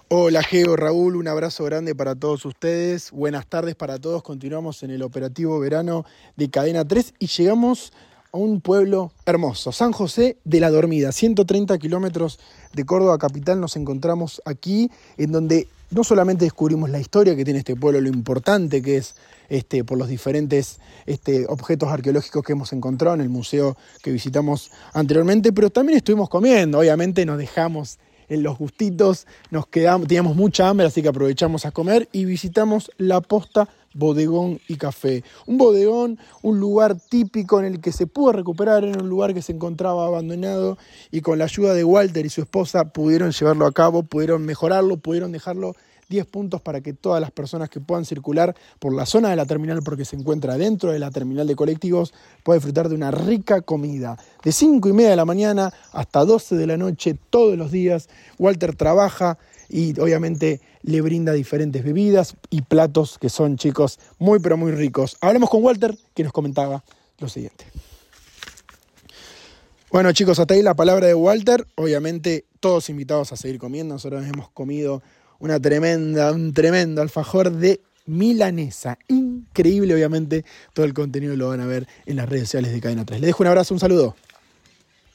Hola Geo, Raúl, un abrazo grande para todos ustedes. Buenas tardes para todos. Continuamos en el operativo verano de Cadena 3 y llegamos a un pueblo hermoso, San José de la Dormida, 130 kilómetros de Córdoba capital. Nos encontramos aquí en donde no solamente descubrimos la historia que tiene este pueblo, lo importante que es por los diferentes objetos arqueológicos que hemos encontrado en el museo que visitamos anteriormente, pero también estuvimos comiendo. Obviamente nos dejamos en los gustitos, teníamos mucha hambre, así que aprovechamos a comer y visitamos La Posta Bodegón y Café. Un bodegón, un lugar típico en el que se pudo recuperar, en un lugar que se encontraba abandonado y con la ayuda de Walter y su esposa pudieron llevarlo a cabo, pudieron mejorarlo, pudieron dejarlo 10 puntos para que todas las personas que puedan circular por la zona de la terminal, porque se encuentra dentro de la terminal de colectivos, puedan disfrutar de una rica comida. De 5:30 de la mañana hasta 12 de la noche, todos los días, Walter trabaja y obviamente le brinda diferentes bebidas y platos que son, chicos, muy pero muy ricos. Hablamos con Walter, que nos comentaba lo siguiente. Bueno, chicos, hasta ahí la palabra de Walter. Obviamente todos invitados a seguir comiendo. Nosotros hemos comido un tremendo alfajor de milanesa. Increíble, obviamente, todo el contenido lo van a ver en las redes sociales de Cadena 3. Les dejo un abrazo, un saludo.